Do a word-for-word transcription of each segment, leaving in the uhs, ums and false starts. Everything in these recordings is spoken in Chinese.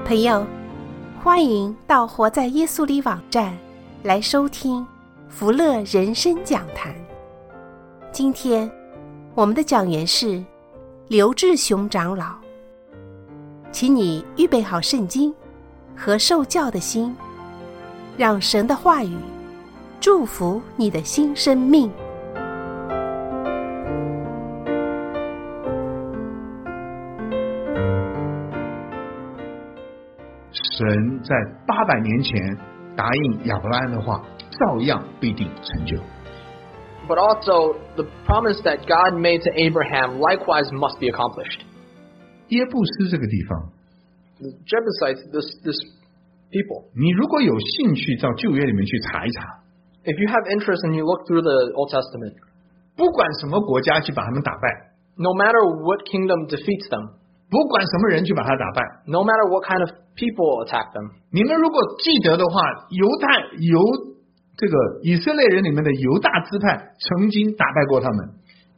朋友，欢迎到活在耶稣里网站来收听福乐人生讲坛。今天我们的讲员是刘志雄长老，请你预备好圣经和受教的心，让神的话语祝福你的新生命。 神在八百年前答应亚伯拉罕的话，照样必定成就。 But also, the promise that God made to Abraham likewise must be accomplished. 耶布斯这个地方 The Jebusites, this, this people, 你如果有兴趣到旧约里面去查一查， if you have interest and you look through the Old Testament, 不管什么国家去把他们打败， no matter what kingdom defeats them, 不管什么人去把他打败， no matter what kind of people attack them, 你们如果记得的话，犹太犹这个以色列人里面的犹大支派曾经打败过他们。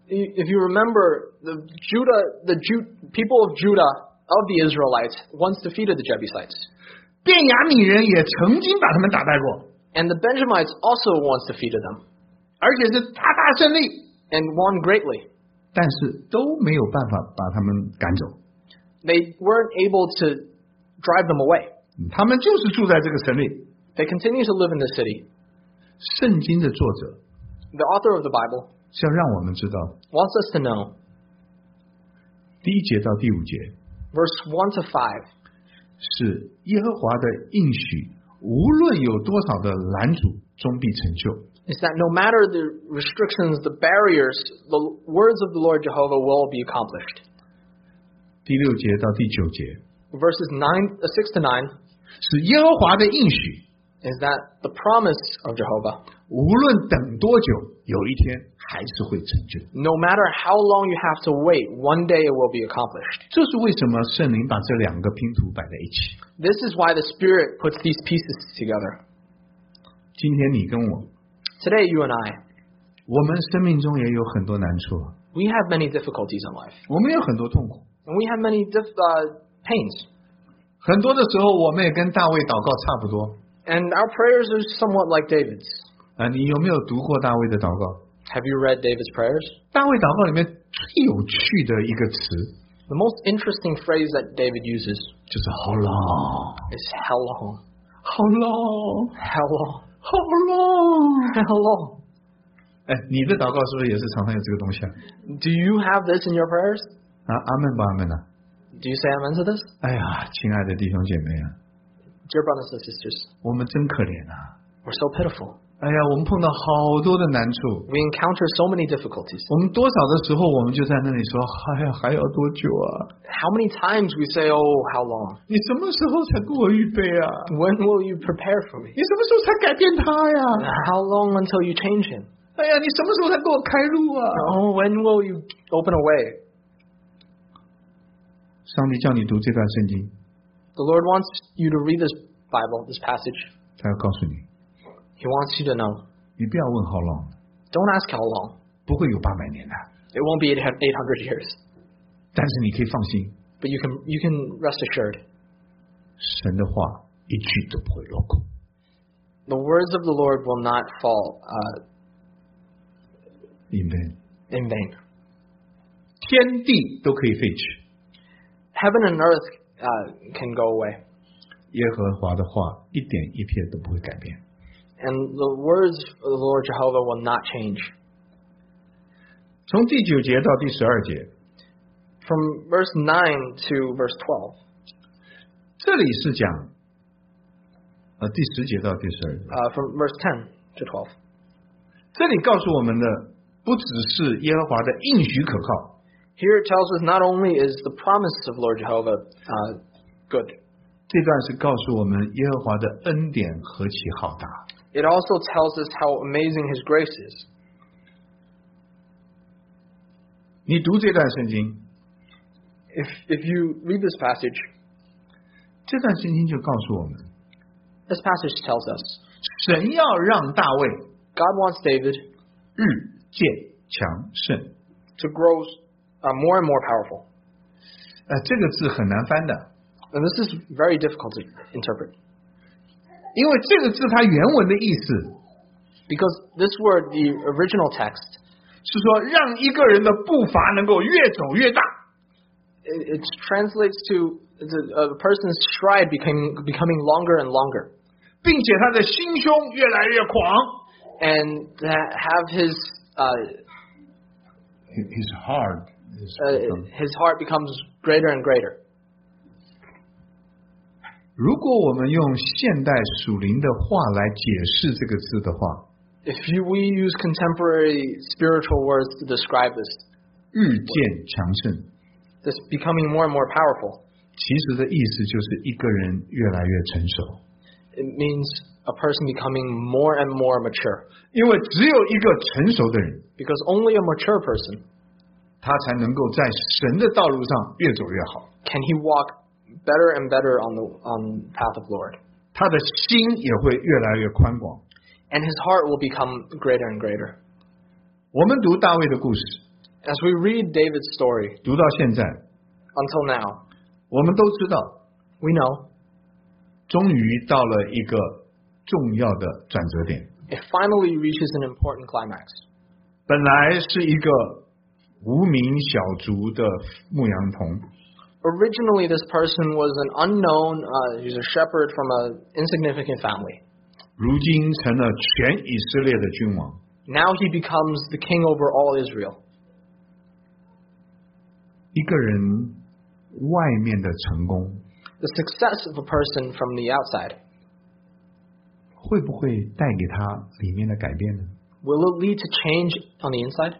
if you remember, the Judah, the Ju, people of Judah, of the Israelites, once defeated the Jebusites. 便雅悯人也曾经把他们打败过， And the Benjamites also once defeated them 而且是大大胜利， and won greatly. 但是都没有办法把他们赶走。 They weren't able to drive them away. 他们就是住在这个城里。 They continue to live in the city. 圣经的作者 The author of the Bible 是要让我们知道， wants us to know, 第一节到第五节 verse one to five, 是耶和华的应许，无论有多少的拦阻，终必成就。 is that no matter the restrictions, the barriers, the words of the Lord Jehovah will be accomplished. 第六节到第九节 Verses nine, uh, six to nine 是耶和华的应许， is that the promise of Jehovah, 无论等多久，有一天还是会成就。 no matter how long you have to wait, one day it will be accomplished. 这是为什么圣灵把这两个拼图摆在一起。 This is why the Spirit puts these pieces together. 今天你跟我， Today, you and I, 我们生命中也有很多难处， we have many difficulties in life. 我们有很多痛苦， And we have many diff, uh, pains. 很多的时候我们也跟大卫祷告差不多。 And our prayers are somewhat like David's. 啊，你有没有读过大卫的祷告？ Have you read David's prayers? 大卫祷告里面最有趣的一个词 The most interesting phrase that David uses 就是 how long， is how long? how long， How long? how long。 How long? 哎，你的祷告是不是也是常常有这个东西啊？ Do you have this in your prayers? 啊，阿门吧，阿门啊！ Do you say amen to this? 哎呀，亲爱的弟兄姐妹啊， Dear brothers and sisters, 我们真可怜啊！ we're so pitiful. 哎呀，我们碰到好多的难处， We encounter so many difficulties. 我们多少的时候我们就在那里说，哎呀，还要多久啊？ How many times we say, oh, how long? 你什么时候才给我预备啊？ When will you prepare for me? 你什么时候才改变他呀？ How long until you change him? 哎呀，你什么时候才给我开路啊？ Oh, when will you open a way? 上帝叫你读这段圣经， The Lord wants you to read this Bible, this passage. 他要告诉你， He wants you to know. 你不要问 how long， Don't ask how long. 不会有八百年的， It won't be eight hundred years. 但是你可以放心， But you can you can rest assured. 神的话一句都不会落空。 The words of the Lord will not fall uh, Amen。 in vain. 天地都可以废去， Heaven and earth uh, can go away. 耶和华的话一点一撇都不会改变。 And the words of the Lord Jehovah will not change. 从第九节到第十二节， From verse nine to verse twelve. 这里是讲，呃，第十节到第十二节， Uh, from verse ten to twelve. 这里告诉我们的不只是耶和华的应许可靠， Here it tells us not only is the promise of Lord Jehovah uh, good, 这段是告诉我们耶和华的恩典何其浩大。 it also tells us how amazing His grace is. 你读这段圣经， If if you read this passage, 这段圣经就告诉我们， this passage tells us 神要让大卫 God wants David 日渐强盛。 to grow uh, more and more powerful. 呃，这个字很难翻的， And this is very difficult to interpret. 因为这个字它原文的意思 Because this word, the original text, 是说让一个人的步伐能够越走越大。 it, it translates to the, a person's stride becoming, becoming longer and longer. 并且他的心胸越来越狂。 And ha- have his, uh, His heart is uh, his heart becomes greater and greater. 如果我们用现代属灵的话来解释这个字的话， If you, we use contemporary spiritual words to describe this, 日渐强盛， this becoming more and more powerful, 其实的意思就是一个人越来越成熟。 it means a person becoming more and more mature. 因为只有一个成熟的人， Because only a mature person 他才能够在神的道路上越走越好， can he walk better and better on the on the path of Lord. 他的心也会越来越宽广。 And his heart will become greater and greater. 我们读大卫的故事， As we read David's story 读到现在， until now, 我们都知道， we know 终于到了一个重要的转折点。 it finally reaches an important climax. 本来是一个无名小卒的牧羊童， Originally, this person was an unknown, uh, he's a shepherd from an insignificant family. 如今成了全以色列的君王。 Now he becomes the king over all Israel. 一个人外面的成功， The success of a person from the outside, 会不会带给他里面的改变呢？ will it lead to change on the inside?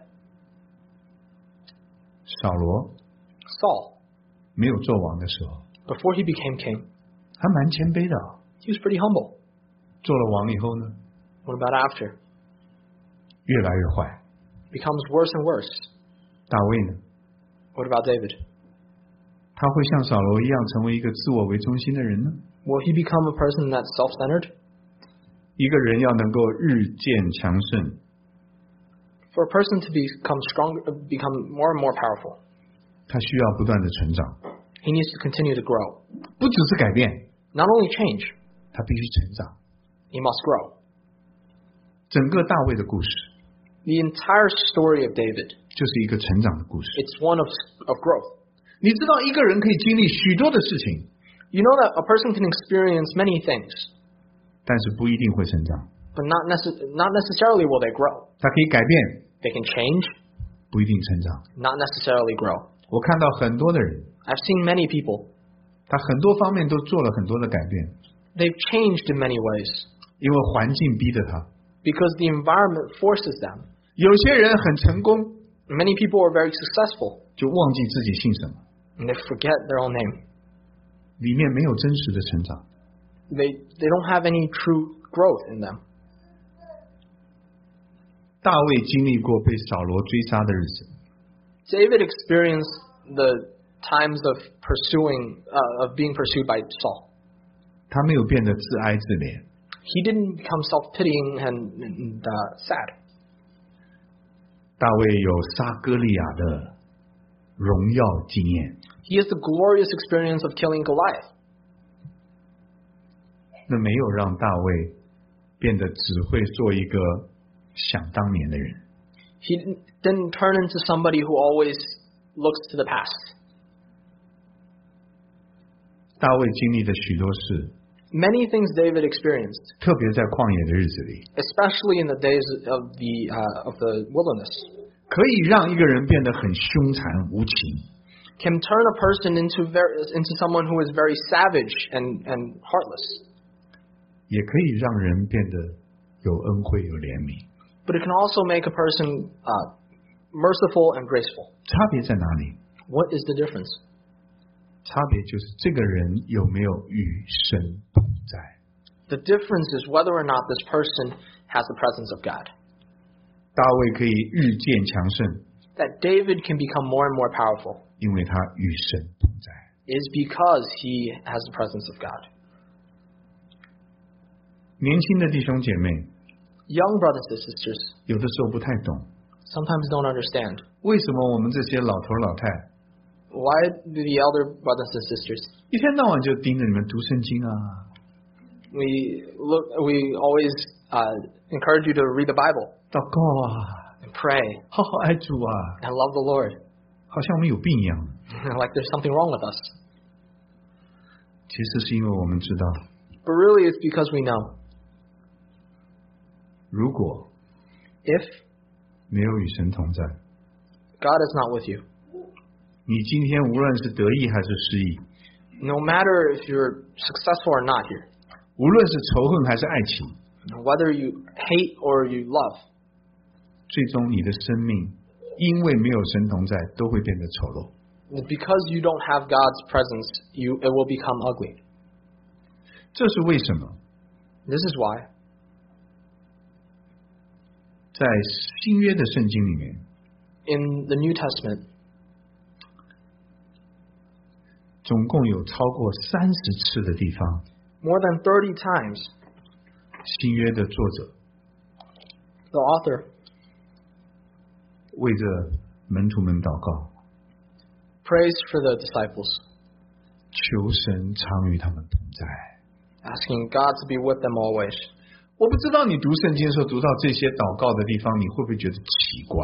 扫罗 Saul, 没有做王的时候， before he became king, 还蛮谦卑的。 he was pretty humble. 做了王以后呢， What about after? 越来越坏。 Becomes worse and worse. 大卫呢， What about David? 他会像扫罗一样成为一个自我为中心的人呢？ Will he become a person that's self-centered? 一个人要能够日渐强盛， For a person to become stronger, become more and more powerful, 他需要不断的成长， he needs to continue to grow. 不只是改变， Not only change, 他必须成长。 he must grow. 整个大卫的故事 The entire story of David, 就是一个成长的故事。 it's one of, of growth. 你知道一个人可以经历许多的事情， You know that a person can experience many things, 但是不一定会成长。 but not, necess- not necessarily will they grow. 他可以改变， They can change, 不一定成长。 not necessarily grow. 我看到很多的人， I've seen many people, 他很多方面都做了很多的改变， they've changed in many ways 因为环境逼着他。 because the environment forces them. 有些人很成功， Many people are very successful, 就忘记自己姓什么， and they forget their own name. 里面没有真实的成长。 They, they don't have any true growth in them. 大卫经历过被扫罗追杀的日子， David experienced the times of pursuing, uh, of being pursued by Saul. 他没有变得自哀自怜， He didn't become self-pitying and, and uh, sad. 大卫有杀歌利亚的荣耀经验。 He has the glorious experience of killing Goliath. 那没有让大卫变得只会做一个想当年的人。 He didn't, didn't turn into somebody who always looks to the past. 大卫经历了许多事， Many things David experienced, 特别在旷野的日子里， especially in the days of the, uh, of the wilderness, 可以让一个人变得很凶残无情， can turn a person into, very, into someone who is very savage and, and heartless. 也可以让人变得有恩惠有怜悯。 But it can also make a person uh, merciful and graceful. 差别在哪里？ What is the difference? 差别就是这个人有没有与神同在。 The difference is whether or not this person has the presence of God. 大卫可以日渐强盛， That David can become more and more powerful 因为他与神同在。 is because he has the presence of God. 年轻的弟兄姐妹， Young brothers and sisters 有的时候不太懂， sometimes don't understand 为什么我们这些老头老太 Why do the elder brothers and sisters? 一天到晚就盯着你们读圣经啊， We look. We always uh, encourage you to read the Bible 祷告啊， and pray 好好爱主啊， and love the Lord. 好像我们有病一样。 Like there's something wrong with us. 其实是因为我们知道， But really, it's because we know 如果 if 没有与神同在， God is not with you, 你今天无论是得意还是失意， no matter if you're successful or not here, 无论是仇恨还是爱情， whether you hate or you love, 最终你的生命因为没有神同在，都会变得丑陋。 because you don't have God's presence, you it will become ugly. 这是为什么？ This is why 在新约的圣经里面， in the New Testament, 总共有超过三十次的地方， more than thirty times, 新约的作者 the author 为着门徒们祷告， prays for the disciples, 求神常与他们同在。 asking God to be with them always. 我不知道你读圣经的时候读到这些祷告的地方，你会不会觉得奇怪？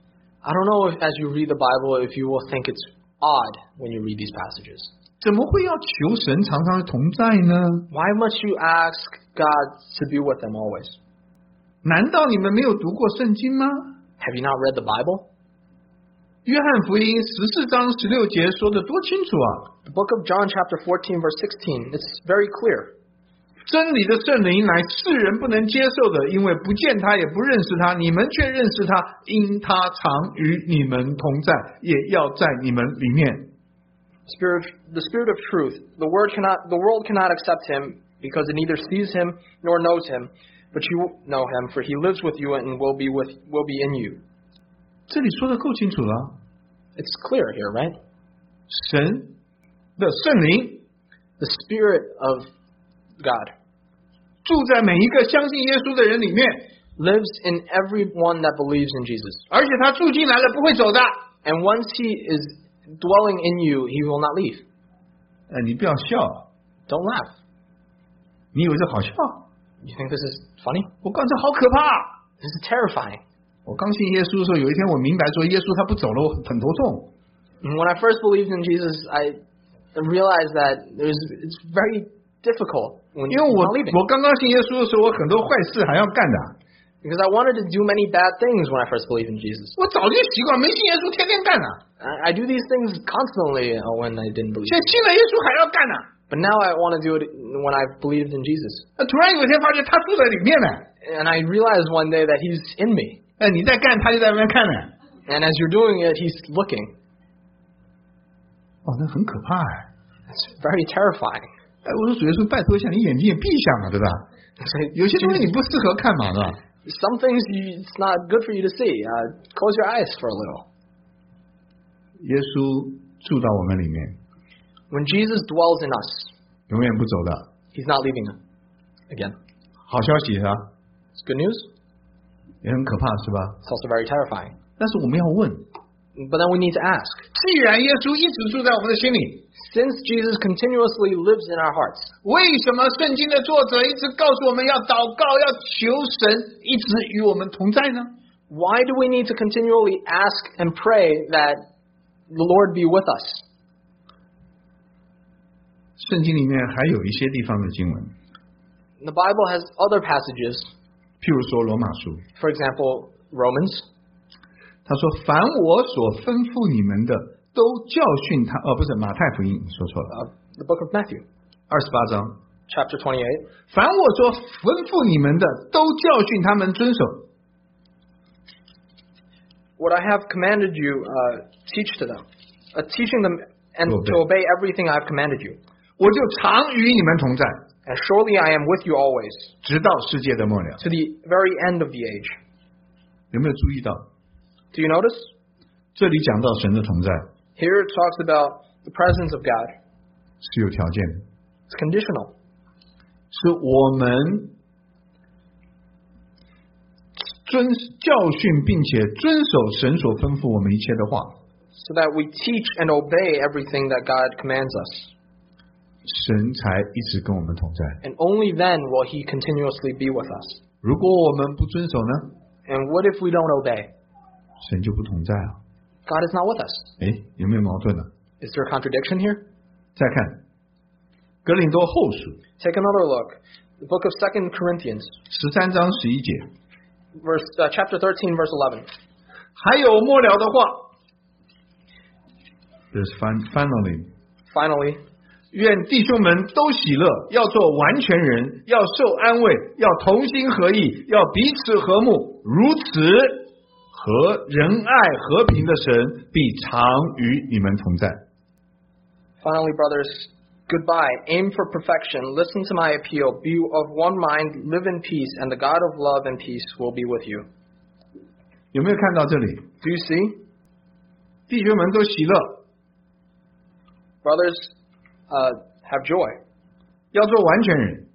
I don't know if as you read the Bible, if you will think it's odd when you read these passages. 怎么会要求神常常的同在呢？ Why must you ask God to be with them always? 难道你们没有读过圣经吗？ Have you not read the Bible? 约翰福音十四章十六节说的多清楚啊！ The book of John chapter fourteen verse sixteen, it's very clear. 真理的圣灵乃世人不能接受的，因为不见他也不认识他，你们却认识他，因他常与你们同在，也要在你们里面。 Spirit, the Spirit of truth. The word cannot, the world cannot accept him because it neither sees him nor knows him. But you know him, for he lives with you and will be with, will be in you. 这里说的够清楚了， It's clear here, right? 神的圣灵 The Spirit of God 住在每一个相信耶稣的人里面， lives in everyone that believes in Jesus. 而且他住进来了不会走的。 And once he is dwelling in you, he will not leave. 呃，你不要笑， Don't laugh. 你以为这好笑？ You think this is funny? 我告诉你，这好可怕！ This is terrifying. 我刚信耶稣的时候，有一天我明白说，耶稣他不走了，我很头痛。 And when I first believed in Jesus, I realized that there's, it's very difficult when 因 you're 为我 not leaving. 我刚刚信耶稣的时候，我很多坏事还要干的。 Because I wanted to do many bad things when I first believed in Jesus. 我早就习惯，没信耶稣天天干呢。 I, I do these things constantly uh, when I didn't believe. 现在信了耶稣还要干呢。 But now I want to do it when I've believed in Jesus. 那突然有一天发现他住在里面呢， And I realized one day that he's in me. 哎，你在干，他就在那边看呢。 And as you're doing it, he's looking. 哦，那很可怕哎。 It's very terrifying. 哎，我说主耶稣，拜托一下，你眼睛也闭上了，对吧？ So 有些东西你不适合看嘛，是吧？ some things you, it's not good for you to see. Uh, close your eyes for a little. 耶稣住到我们里面， When Jesus dwells in us, 永远不走的。 he's not leaving us. Again, 好消息啊， it's good news. 也很可怕，是吧？ It's also very terrifying. 但是我们要问， But then we need to ask. 既然耶稣一直住在我们的心里， Since Jesus continuously lives in our hearts, 为什么圣经的作者一直告诉我们要祷告，要求神一直与我们同在呢？ why do we need to continually ask and pray that the Lord be with us? 圣经里面还有一些地方的经文， The Bible has other passages, 譬如说罗马书， for example, Romans. 他说：“凡我所吩咐你们的，都教训他。”哦，不是马太福音，说错了， Uh, the book of Matthew, 二十八章。 chapter twenty-eight. 凡我所吩咐你们的，都教训他们遵守。 What I have commanded you, uh, teach to them, uh, teaching them and To obey. to obey everything I have commanded you. 我就常与你们同在， And surely I am with you always, 直到世界的末了。 to the very end of the age. 有没有注意到？ Do you notice? 这里讲到神的同在 Here it talks about the presence of God. 是有条件的， It's conditional. 是我们遵教训并且遵守神所吩咐我们一切的话。 so that we teach and obey everything that God commands us. 神才一直跟我们同在。 And only then will He continuously be with us. 如果我们不遵守呢？ And what if we don't obey? 神就不同在啊。 God is not with us. 诶，有没有矛盾呢？ Is there a contradiction here? 再看哥林多后书 Take another look. The book of Second Corinthians, 十三章十一节， verse uh, chapter thirteen, verse eleven. 还有末了的话。There's finally. Finally, 愿弟兄们都喜乐，要做完全人，要受安慰，要同心合意，要彼此和睦。如此，和仁爱和平的神必常与你们同在。 finally, brothers, goodbye. Aim for perfection. Listen to my appeal. Be of one mind. Live in peace, and the God of love and peace will be with you. 有没有看到这里？ Do you see? 弟兄们都喜乐， Brothers, uh, have joy. 要做完全人，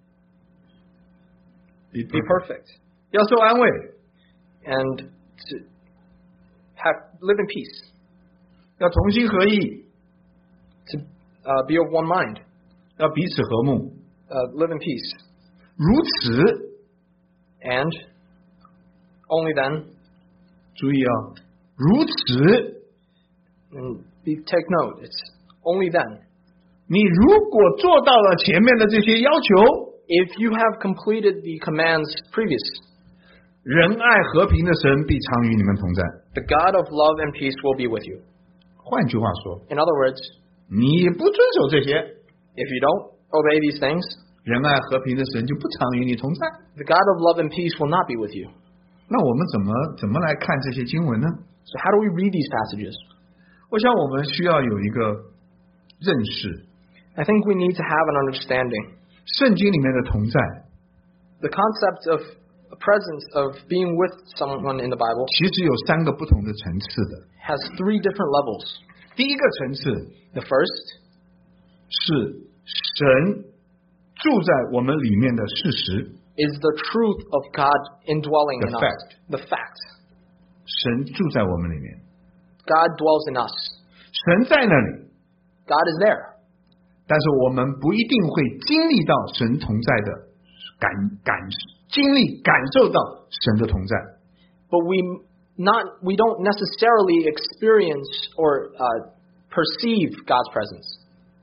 Be perfect. 要受安慰， And to have live in peace. 要同心合意， To uh, be of one mind. 要彼此和睦。 Uh, live in peace. 如此， And only then, 注意啊，如此， and be, take note, it's only then. 你如果做到了前面的这些要求， If you have completed the commands previous, 仁爱和平的神必常与你们同在。 the God of love and peace will be with you. 换句话说， In other words, 你不遵守这些， if you don't obey these things, 仁爱和平的神就不常与你同在。 the God of love and peace will not be with you. 那我们怎么怎么来看这些经文呢？ So how do we read these passages? 我想我们需要有一个认识， I think we need to have an understanding. 圣经里面的同在， The concept of a presence of being with someone in the Bible 其实有三个不同的层次的。 has three different levels. 第一个层次 The first 是神住在我们里面的事实， is the truth of God indwelling The in fact. us. The fact. 神住在我们里面， God dwells in us. 神在那里， God is there. 但是我们不一定会经历到神同在的感感经历感受到神的同在。 But we not we don't necessarily experience or uh, perceive God's presence.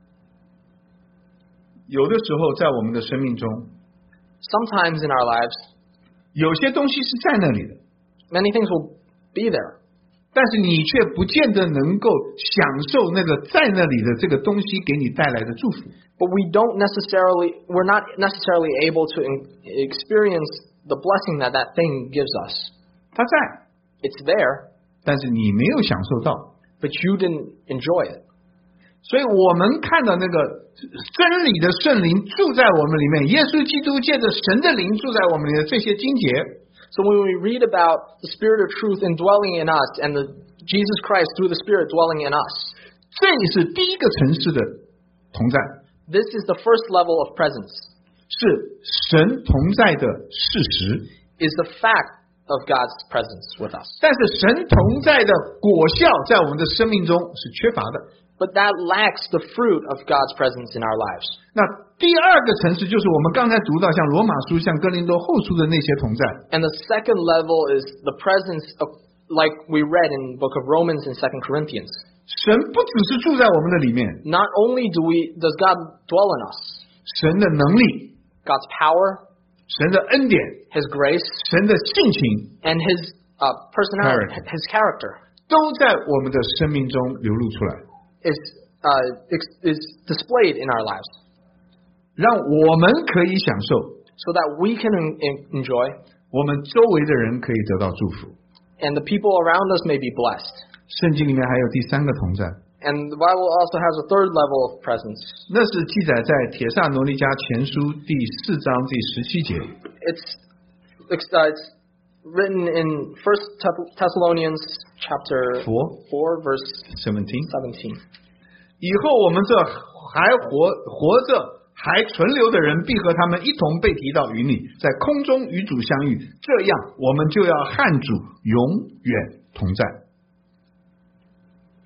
有的时候在我们的生命中， Sometimes in our lives, 有些东西是在那里的， many things will be there, 但是你却不见得能够享受那个在那里的这个东西给你带来的祝福。 but we don't necessarily we're not necessarily able to in, experience the blessing that that thing gives us. 它在， It's there, 但是你没有享受到。 but you didn't enjoy it. 所以我们看到那个真理的圣灵住在我们里面，耶稣基督借着神的灵住在我们里面的这些经节， So when we read about the Spirit of truth indwelling in us and the Jesus Christ through the Spirit dwelling in us, 这也是第一个层次的同在， this is the first level of presence, 是神同在的事实。 is the fact of God's presence with us. 但是神同在的果效在我们的生命中是缺乏的。 But that lacks the fruit of God's presence in our lives. 那第二个层次就是我们刚才读到像罗马书、像哥林多后书的那些同在， And the second level is the presence of, like we read in the book of Romans and Second Corinthians. 神不只是住在我们的里面， Not only do we does God dwell in us, 神的能力、 God's power, 神的恩典、 His grace, 神的性情 and His uh, personality, Character. His character 都在我们的生命中流露出来， is uh, is displayed in our lives, 让我们可以享受， so that we can en- enjoy, 我们周围的人可以得到祝福。 and the people around us may be blessed. 圣经里面还有第三个同在， And the Bible also has a third level of presence. 那是记载在帖撒罗尼迦前书第四章第十七节。 It's it's, uh, it's written in First Thessalonians chapter Four. four verse seventeen seventeen. 以后我们这还活活着还存留的人，必和他们一同被提到云里，在空中与主相遇，这样我们就要和主永远同在。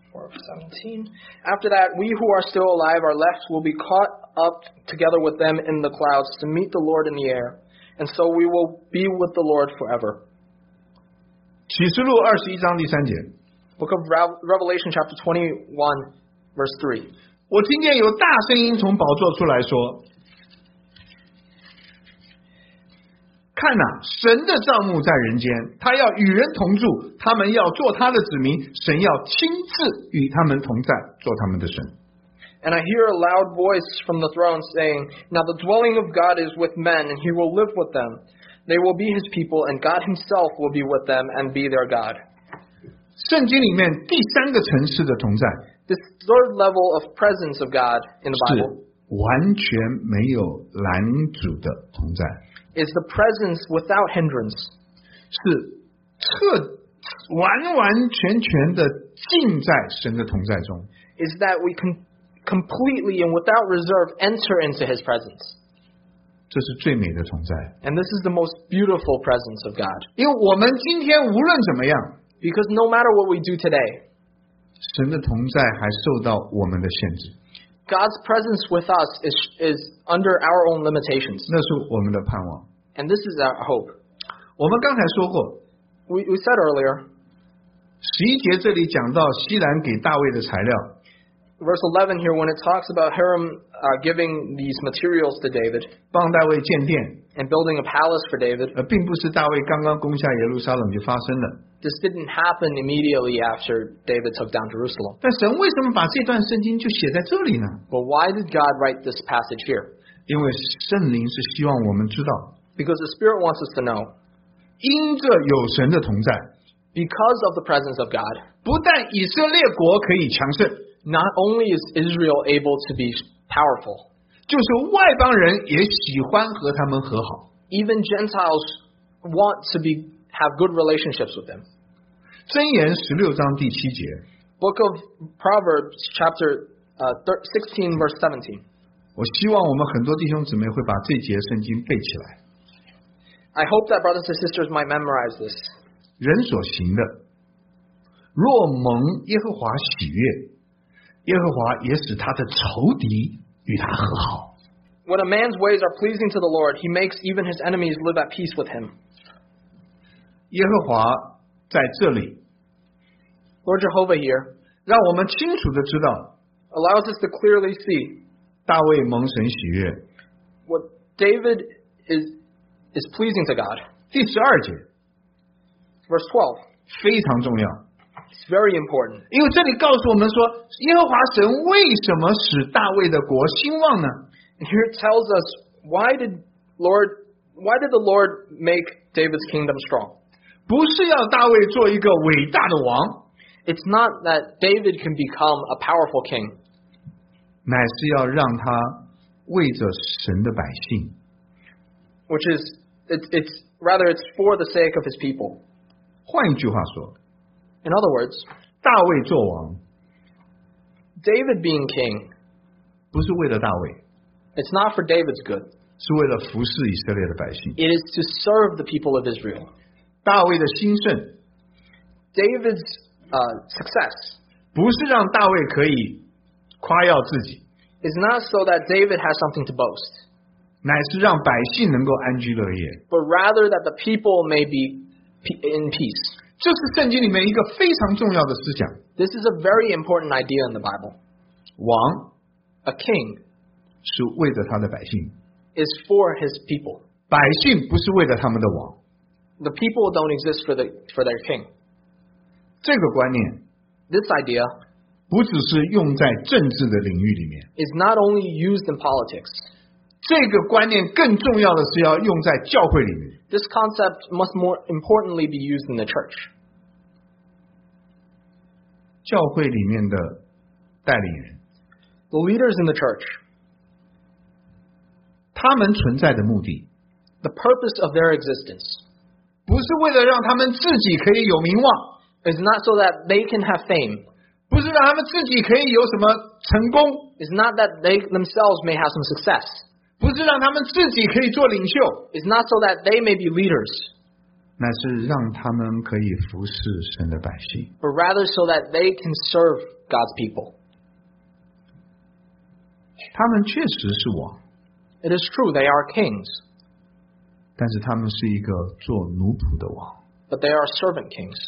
four seventeen. After that, we who are still alive are left will be caught up together with them in the clouds to meet the Lord in the air, and so we will be with the Lord forever. 启示录二十一章第三节， Book of Revelation chapter twenty-one, verse three. 我听见有大声音从宝座出来说，看哪，神的帐幕在人间，他要与人同住，他们要做他的子民，神要亲自与他们同在，做他们的神。 And I hear a loud voice from the throne saying, Now the dwelling of God is with men, and he will live with them. They will be his people, and God himself will be with them and be their God. 圣经里面第三个层次的同在， This third level of presence of God in the 是 Bible 完全没有拦阻的同在， is the presence without hindrance. 是彻完完全全的浸在神的同在中。 Is that we can completely and without reserve enter into his presence. 这是最美的同在， And this is the most beautiful presence of God. 因为我们今天无论怎么样， Because no matter what we do today, 神的同在还受到我们的限制， God's presence with us is, is under our own limitations. 那是我们的盼望。 And this is our hope. 我们刚才说过， We, we said earlier, 十一节这里讲到西兰给大卫的材料， verse eleven here, when it talks about Hiram uh, giving these materials to David 帮大卫建殿， and building a palace for David, 呃，并不是大卫刚刚攻下耶路撒冷就发生的。 this didn't happen immediately after David took down Jerusalem. 但神为什么把这段圣经就写在这里呢？ But why did God write this passage here? 因为圣灵是希望我们知道， Because the Spirit wants us to know, 因着有神的同在， because of the presence of God, 不但以色列国可以强盛， not only is Israel able to be powerful, 就是外邦人也喜欢和他们和好。 even Gentiles want to be have good relationships with them. 箴言十六章第七节， Book of Proverbs, chapter uh, sixteen, verse seventeen. 我希望我们很多弟兄姊妹会把这节圣经背起来。 I hope that brothers and sisters might memorize this. 人所行的，若蒙耶和华喜悦，耶和华也使他的仇敌与他和好。 When a man's ways are pleasing to the Lord, he makes even his enemies live at peace with him. 耶和华在这里 Lord Jehovah here 让我们清楚的知道， allows us to clearly see 大卫蒙神喜悦。 what David is is pleasing to God. 第十二节 Verse twelve. 非常重要， It's very important. 因为这里告诉我们说，耶和华神为什么使大卫的国兴旺呢？ And here it tells us why did Lord why did the Lord make David's kingdom strong? 不是要大卫做一个伟大的王， It's not that David can become a powerful king, 乃是要让他为着神的百姓， which is it's, it's rather it's for the sake of his people. 换一句话说， In other words, 大卫做王 David being king, 不是为了大卫， it's not for David's good. 是为了服侍以色列的百姓。 It is to serve the people of Israel. 大卫的兴盛 David's uh, success 不是让大卫可以夸耀自己， is not so that David has something to boast, 乃是让百姓能够安居乐业。 but rather that the people may be pe- in peace. 这是圣经里面一个非常重要的思想。 This is a very important idea in the Bible. 王 A king 是为着他的百姓， is for his people. 百姓不是为了他们的王。 The people don't exist for the for their king. 这个观念 This idea 不只是用在政治的领域里面， is not only used in politics. 这个观念更重要的是要用在教会里面。 This concept must more importantly be used in the church. 教会里面的带领人， The leaders in the church, 他们存在的目的， the purpose of their existence 不是为了让他们自己可以有名望， is not so that they can have fame, 不是让他们自己可以有什么成功， is not that they themselves may have some success, 不是让他们自己可以做领袖， is not so that they may be leaders, 乃是让他们可以服侍神的百姓。 but rather so that they can serve God's people. 他们确实是王， It is true they are kings, 但是他们是一个做奴仆的王。 but they are servant kings.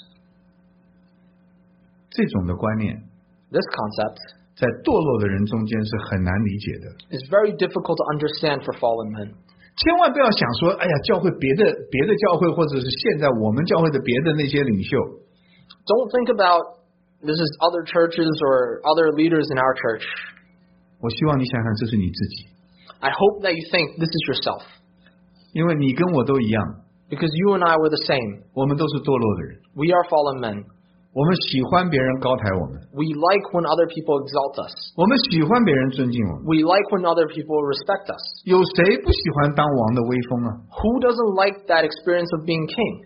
这种的观念 This concept 在堕落的人中间是很难理解的。 is very difficult to understand for fallen men. 千万不要想说，哎呀，教会别的别的教会，或者是现在我们教会的别的那些领袖， Don't think about this is other churches or other leaders in our church. 我希望你想想，这是你自己， I hope that you think this is yourself, 因为你跟我都一样， because you and I were the same. 我们都是堕落的人， We are fallen men. 我们喜欢别人高抬我们， We like when other people exalt us. 我们喜欢别人尊敬我们。 We like when other people respect us. 有谁不喜欢当王的威风啊？ Who doesn't like that experience of being king?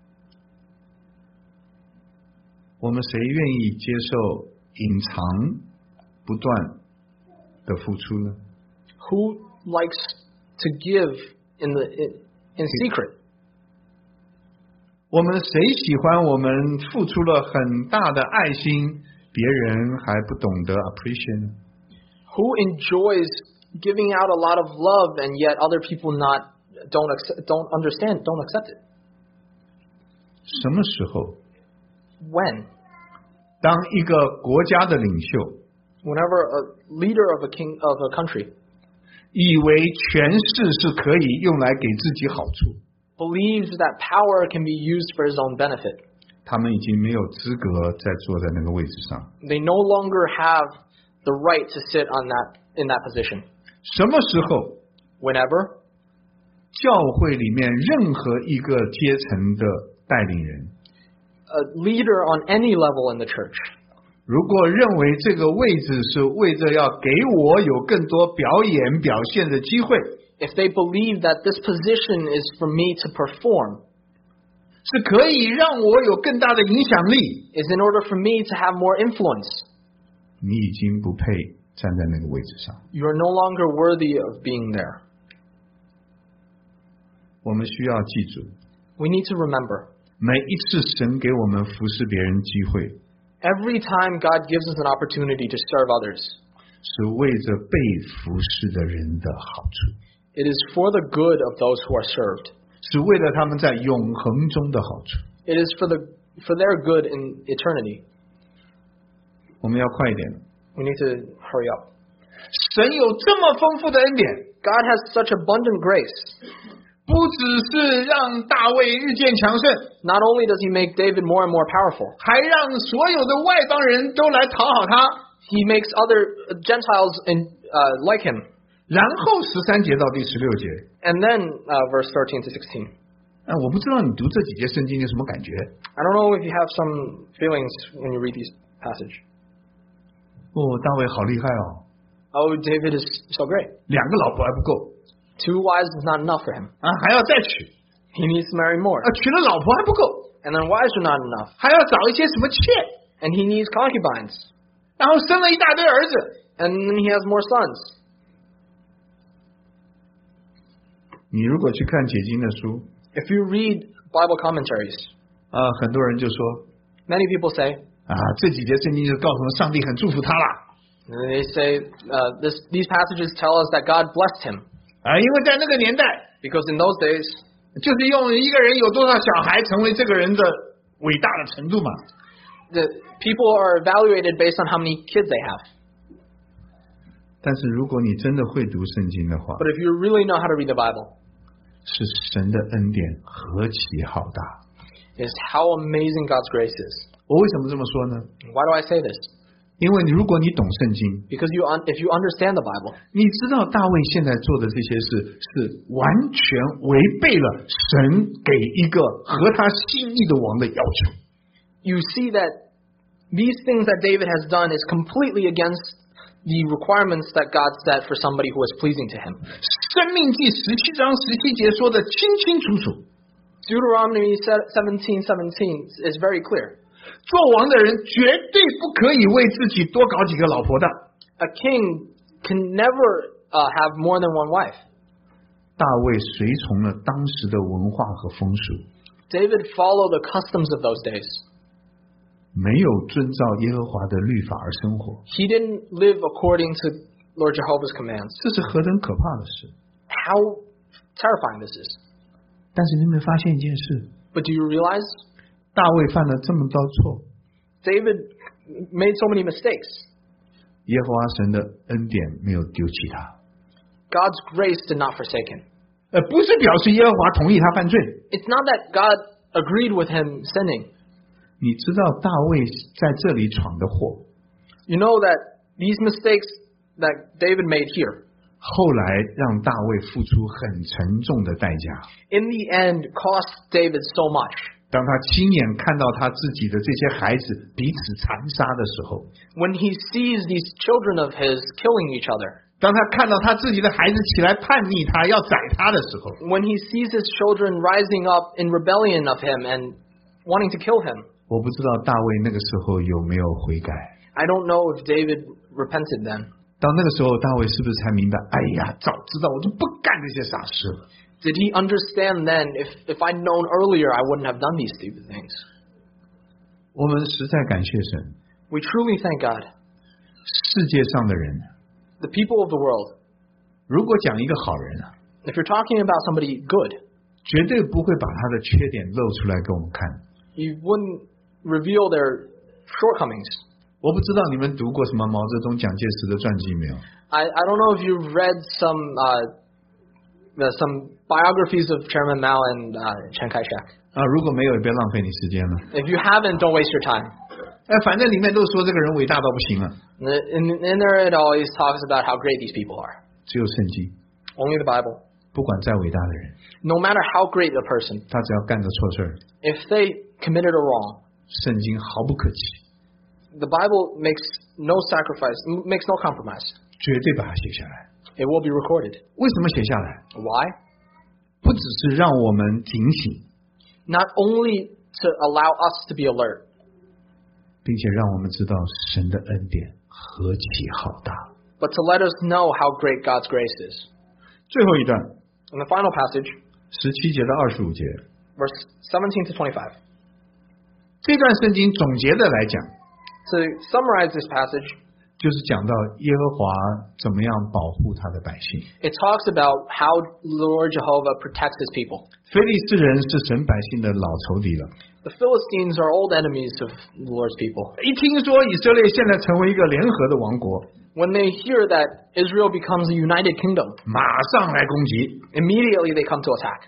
我们谁愿意接受隐藏不断的付出呢？ Who likes to give in the in, in secret? 我们谁喜欢我们付出了很大的爱心，别人还不懂得 appreciate 呢？ Who enjoys giving out a lot of love and yet other people not don't accept, don't understand, don't accept it? 什么时候， When? 当一个国家的领袖 Whenever a leader of a king of a country 以为权势是可以用来给自己好处， believes that power can be used for his own benefit, 他们已经没有资格再坐在那个位置上。 they no longer have the right to sit on that in that position. 什么时候， Whenever 教会里面任何一个阶层的带领人， a leader on any level in the church 如果认为这个位置是为着要给我有更多表演表现的机会， if they believe that this position is for me to perform, 是可以让我有更大的影响力， is in order for me to have more influence, 你已经不配站在那个位置上。 you are no longer worthy of being there. 我们需要记住， We need to remember, 每一次神给我们服侍别人机会， every time God gives us an opportunity to serve others, 是为着被服侍的人的好处， it is for the good of those who are served. 是为了他们在永恒中的好处。 It is for the for their good in eternity. 我们要快一点， We need to hurry up. 神有这么丰富的恩典， God has such abundant grace. 不只是让大卫日渐强盛， Not only does he make David more and more powerful, 还让所有的外邦人都来讨好他。 he makes other Gentiles in, uh, like him. 然后十三节到第十六节， And then uh, verse thirteen to sixteen. 啊，我不知道你读这几节圣经有什么感觉？ I don't know if you have some feelings when you read these passage. 哦，大卫好厉害哦， Oh, David is so great. 两个老婆还不够 Two wives is not enough for him. 啊，还要再娶 He needs to marry more. 啊，娶了老婆还不够， And then wives are not enough. 还要找一些什么妾， And he needs concubines. 然后生了一大堆儿子。 And then he has more sons. 你如果去看解经的书 If you read Bible commentaries, 啊，很多人就说 many people say, 啊，这几节圣经就告诉我们上帝很祝福他啦 and they say uh, this, these passages tell us that God blessed him. 啊，因为在那个年代， Because in those days, 就是用一个人有多少小孩成为这个人的伟大的程度嘛。 the people are evaluated based on how many kids they have. 但是如果你真的会读圣经的话， But if you really know how to read the Bible, 是神的恩典何其浩大。 is how amazing God's grace is. 我为什么这么说呢？ Why do I say this? 因为你如果你懂圣经， Because you un- if you understand the Bible, 你知道大卫现在做的这些事是完全违背了神给一个合他心意的王的要求。 you see that these things that David has done is completely against the requirements that God set for somebody who is pleasing to him. 申命记十七章十七节说的清清楚楚， Deuteronomy seventeen seventeen is very clear. 做王的人绝对不可以为自己多搞几个老婆的。 A king can never uh, have more than one wife. 大卫随从了当时的文化和风俗， David followed the customs of those days. 没有遵照耶和华的律法而生活， He didn't live according to Lord Jehovah's commands. 这是何等可怕的事！ How terrifying this is. 但是你有没有发现一件事？ But do you realize 大卫犯了这么多错， David made so many mistakes? 耶和华神的恩典没有丢弃他， God's grace did not forsake him. 呃，不是表示耶和华同意他犯罪。 It's not that God agreed with him sinning. 你知道大卫在这里闯的祸， You know that these mistakes that David made here, 后来让大卫付出很沉重的代价。 in the end, cost David so much. 当他亲眼看到他自己的这些孩子彼此残杀的时候， When he sees these children of his killing each other, 当他看到他自己的孩子起来叛逆他，要宰他的时候， when he sees his children rising up in rebellion of him and wanting to kill him, 我不知道大卫那个时候有没有悔改。 I don't know if David repented then. 到那个时候，大卫是不是才明白？哎呀，早知道我就不干这些傻事了。 Did he understand then, if, if I'd known earlier, I wouldn't have done these stupid things? 我们实在感谢神， We truly thank God. 世界上的人， The people of the world, 如果讲一个好人啊， if you're talking about somebody good, 绝对不会把他的缺点露出来给我们看。 you wouldn't reveal their shortcomings. 我不知道你们读过什么毛泽东、蒋介石的传记没有？ I, I don't know if you've read some uh, uh, some biographies of Chairman Mao and uh, Chiang Kai-shek. 啊，如果没有，也别浪费你时间了。 If you haven't, don't waste your time. 哎，反正里面都说这个人伟大到不行了， In, in there, it always talks about how great these people are. 只有圣经， Only the Bible. 不管再伟大的人， No matter how great the person, 他只要干个错事儿， if they committed a wrong, 圣经毫不客气， the Bible makes no sacrifice, makes no compromise. 绝对把它写下来。 It will be recorded. 为什么写下来？ Why? 不只是让我们警醒， Not only to allow us to be alert, 并且让我们知道神的恩典何其浩大。 but to let us know how great God's grace is. 最后一段， In the final passage, 十七节到二十五节， verse seventeen to twenty-five. 这段圣经总结的来讲， To summarize this passage, 就是讲到耶和华怎么样保护他的百姓。 it talks about how Lord Jehovah protects his people. 非利士人是神百姓的老仇敌了。 The Philistines are old enemies of the Lord's people. 一听说以色列现在成为一个联合的王国， When they hear that Israel becomes a united kingdom, 马上来攻击。 immediately they come to attack.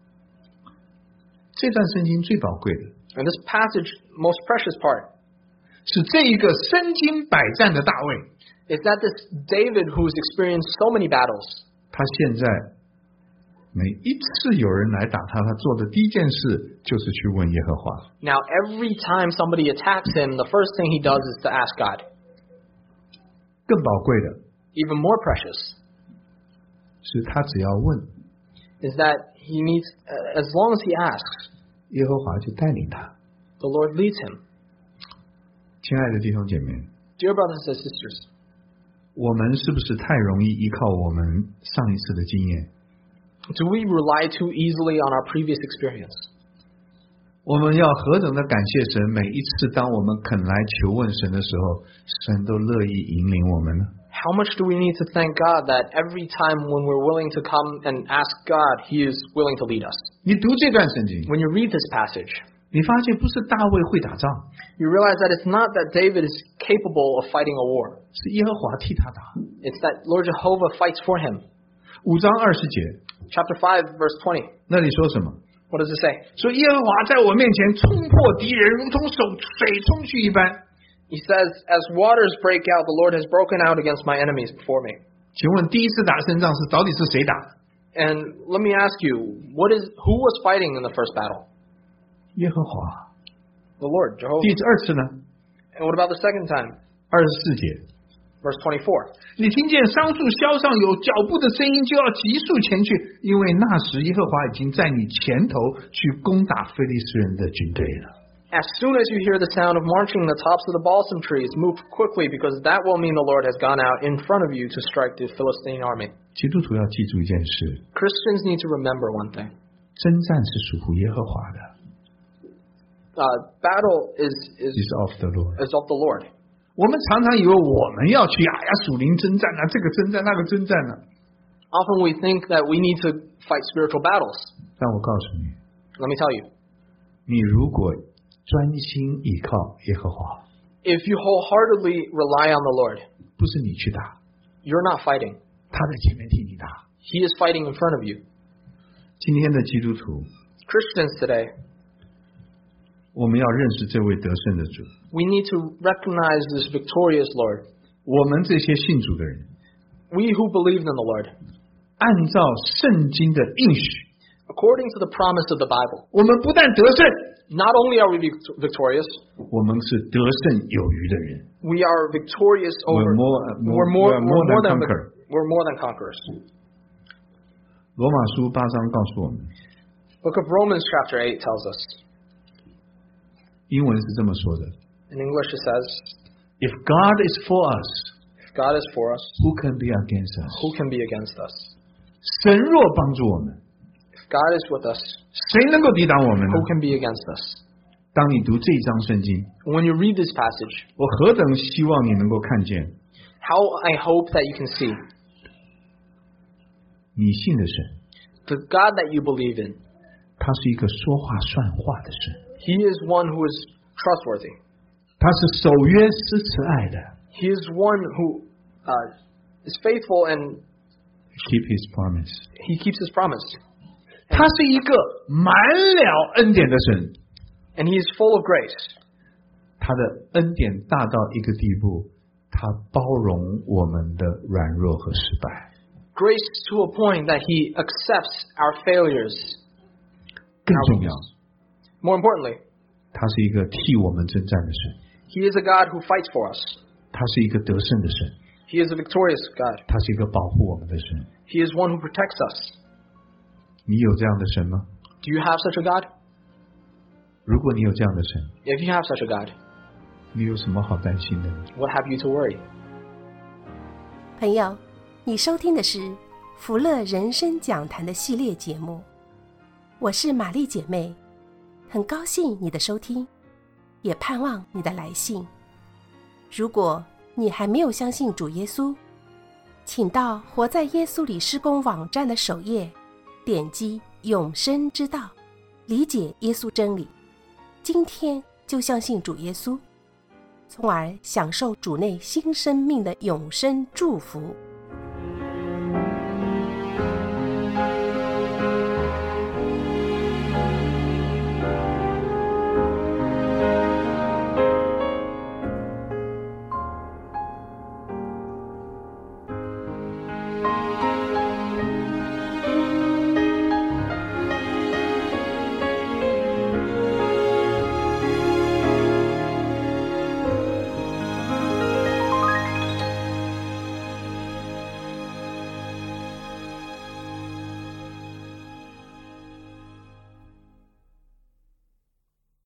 这段圣经最宝贵的 And this passage, most precious part, 是这一个身经百战的大卫， is that this David, who's experienced so many battles, 他现在每一次有人来打他，他做的第一件事就是去问耶和华。 now every time somebody attacks him, the first thing he does is to ask God. 更宝贵的 Even more precious 是他只要问， is that he needs, uh, as long as he asks, 耶和华就带领他。 the Lord leads him. 亲爱的弟兄姐妹， Dear brothers and sisters, 我们是不是太容易依靠我们上一次的经验？ do we rely too easily on our previous experience? 我们要何等的感谢神！每一次当我们肯来求问神的时候，神都乐意引领我们呢。 How much do we need to thank God that every time when we're willing to come and ask God, He is willing to lead us? 你读这段圣经， When you read this passage, 你发现不是大卫会打仗， you realize that it's not that David is capable of fighting a war. 是耶和华替他打。 It's that Lord Jehovah fights for him. 五章二十节 Chapter five, verse twenty. 那里说什么？ What does it say? 说耶和华在我面前冲破敌人，如同手水冲去一般。 He says, as waters break out, the Lord has broken out against my enemies before me. 请问第一次打胜仗是到底是谁打？ And let me ask you, what is who was fighting in the first battle? 耶和华。 The Lord, Jehovah. 第二次呢？ And what about the second time? 二十四节。 Verse twenty-four. 你听见桑树萧上有脚步的声音，就要急速前去，因为那时耶和华已经在你前头去攻打非利士人的军队了。 As soon as you hear the sound of marching the tops of the balsam trees, move quickly, because that will mean the Lord has gone out in front of you to strike the Philistine army. 基督徒要记住一件事： Christians need to remember one thing. 征战是属乎耶和华的。 uh, battle is is is of the Lord. is of the Lord. 我们常常以为我们要去啊呀属灵征战啊，这个征战那个征战啊。 Often we think that we need to fight spiritual battles. 但我告诉你， Let me tell you, 你如果专心倚靠耶和华， if you wholeheartedly rely on the Lord, 不是你去打， you're not fighting. 他在前面替你打。 He is fighting in front of you. 今天的基督徒， Christians today, 我们要认识这位得胜的主。 we need to recognize this victorious Lord. 我们这些信主的人， We who believe in the Lord, 按照圣经的应许， according to the promise of the Bible, 我们不但得胜， not only are we vict- victorious, 我们是得胜有余的人。 we are victorious over. We're more- more- we're more, we're more we're more than than conqueror. we're more than conquerors. 罗马书八章告诉我们， Book of Romans chapter eight tells us. 英文是这么说的 In English it says, ：If God is for us, "If God is for us, who can be against us？ who can be against us? 神若帮助我们， If God is with us, 谁能够抵挡我们呢？ who can be against us?" 当你读这一章圣经， When you read this passage, 我何等希望你能够看见， how I hope that you can see 你信的神， the God that you believe in. 他是一个说话算话的神， He is one who is trustworthy. 他是守约施慈爱的 He is one who uh, is faithful and ，keep His promise。 he keeps his promise. 他是一个满了恩典的神， And he is full of grace. 他的恩典大到一个地步，他包容我们的软弱和失败。 Grace to a point that he accepts our failures. 更重要， More importantly, 他是一个替我们征战的神， he is a God who fights for us. 他是一个得胜的神， He is a victorious God. 他是一个保护我们的神。 He is one who protects us. 你有这样的神吗？ Do you have such a God? 如果你有这样的神， If you have such a God, 你有什么好担心的呢？ what have you to worry? 朋友，你收听的是福乐人生讲坛的系列节目，我是玛丽姐妹，很高兴你的收听，也盼望你的来信。如果你还没有相信主耶稣，请到活在耶稣里施工网站的首页，点击永生之道，理解耶稣真理，今天就相信主耶稣，从而享受主内新生命的永生祝福。